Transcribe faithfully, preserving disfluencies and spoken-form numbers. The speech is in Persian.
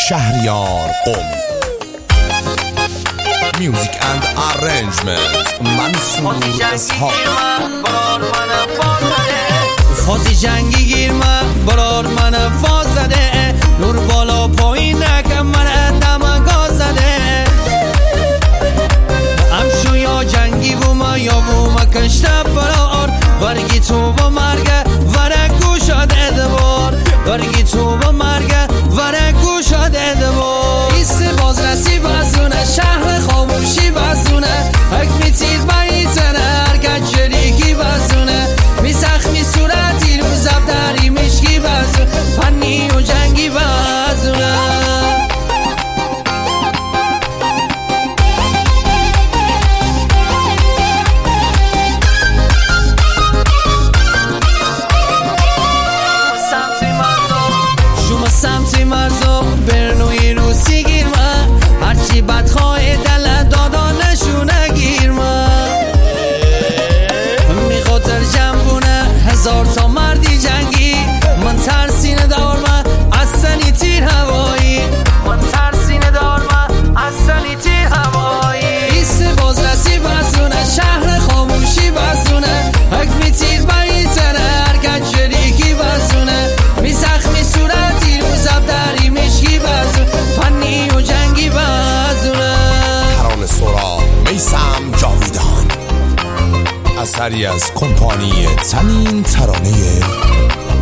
شهریار قم. میوزیک اند ارنجمنت منصور اسحاق. فازی جنگی گیر من برار من فاز زده، نور بالا پایین نکم من دم گاز زده. همشو یا جنگی بوما یا بوما کشته برار، ورگی تو با مرگه ورگو شده دوار، ورگی تو با مرگه ورگو شده دوار. ایست بازرسی بزونه، شهر خاموشی بزونه، حکمی تیر بیتنه هرکت شریکی بزونه، می سخمی صورتی رو زب داری مشکی بزونه، فنی و جنگی بزونه. سمتی مرزو برنوی روسی گیر من، هرچی بدخواه دل دادا نشونه گیر من. میخوتر جنبونه هزار تا مردی جنگی، من ترسینه دار من از سنی تیر هوایی، من ترسینه دار من از سنی تیر هوایی. ایست بازرسی بزونه، شهر خاموشی بزونه، حکمی تیر بیتنه هرکت شریکی بزونه، می زخمی صورتی رو زب داری مشکی بزونه، فنی و جنگی بزونه. ترانه سرا میثم جاویدان، اثری از کمپانی تنین ترانه